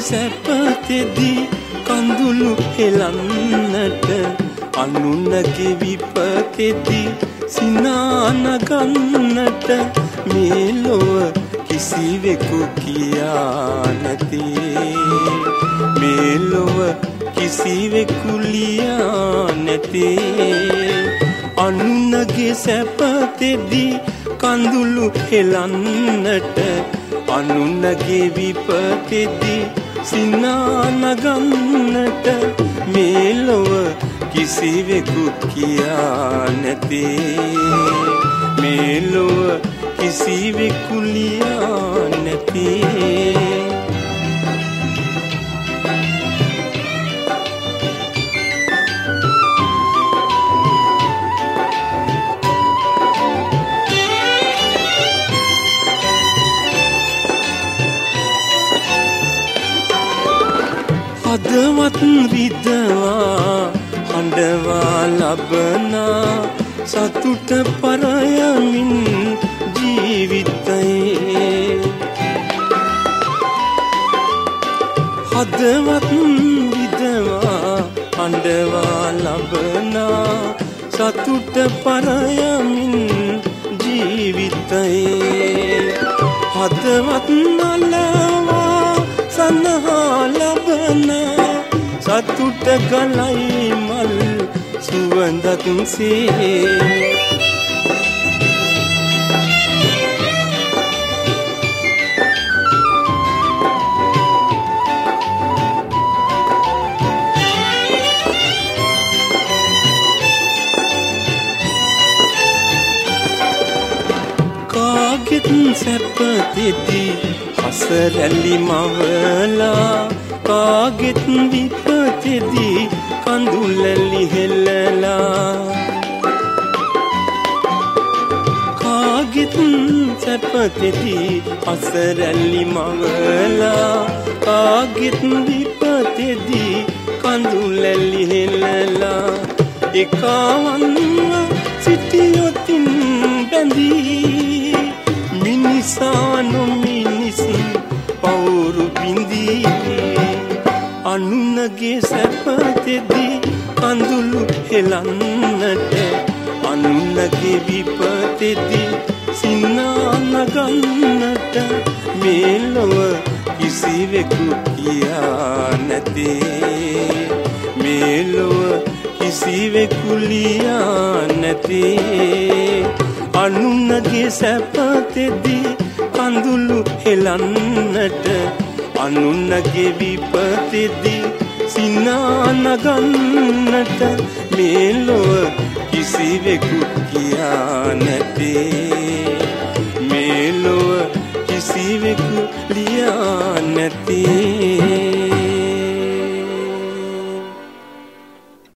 සැපතෙදී කඳුළු හෙලන්නට අනුන්ගේ විපතෙදී සිනානගන්නට මේ ලොව කිසිවෙකු කියා නැති මේ ලොව කිසිවෙකු ලියා නැති අනුන්ගේ සැපතෙදී කඳුළු හෙලන්නට අනුන්ගේ විපතෙදී සිනානගන්නට මේ ලොව කිසිවෙකු කියා නැති මේ ලොව කිසිවෙකු ලියා නැති හදවත් රිදවා හඬවා ලබනා සතුට පරයමින් ජීවිතයේ හදවත් රිදවා හඬවා ලබනා සතුට පරයමින් ජීවිතයේ හදවත් නලවා සනහා ලබනා සතුට ගලයි මල් සුවඳක් සේ කාගෙත් සැපතෙදී හසරැලි මවලා කාගෙත් විපතෙදී කඳුලැලි හෙල්ලලා කාගෙත් සැපතෙදී හසරැලි මවලා කාගෙත් විපතෙදී කඳුලැලි හෙල්ලලා එකවන්ව සිටියොතින් බැඳී මිනිසානු මිනිස් පවුරු බිඳී අනුන්ගේ සැපතෙදී කඳුළු හෙලන්නට අනුන්ගේ විපතෙදී සිනානගන්නට මේ ලොව කිසිවෙකු කියා නැති මේ ලොව කිසිවෙකු ලියා නැති අනුන්ගේ සැපතෙදී කඳුළු හෙලන්නට අනුන්ගේ විපතෙදී සිනානගන්නට මේ ලොව කිසිවෙකු කියා නැති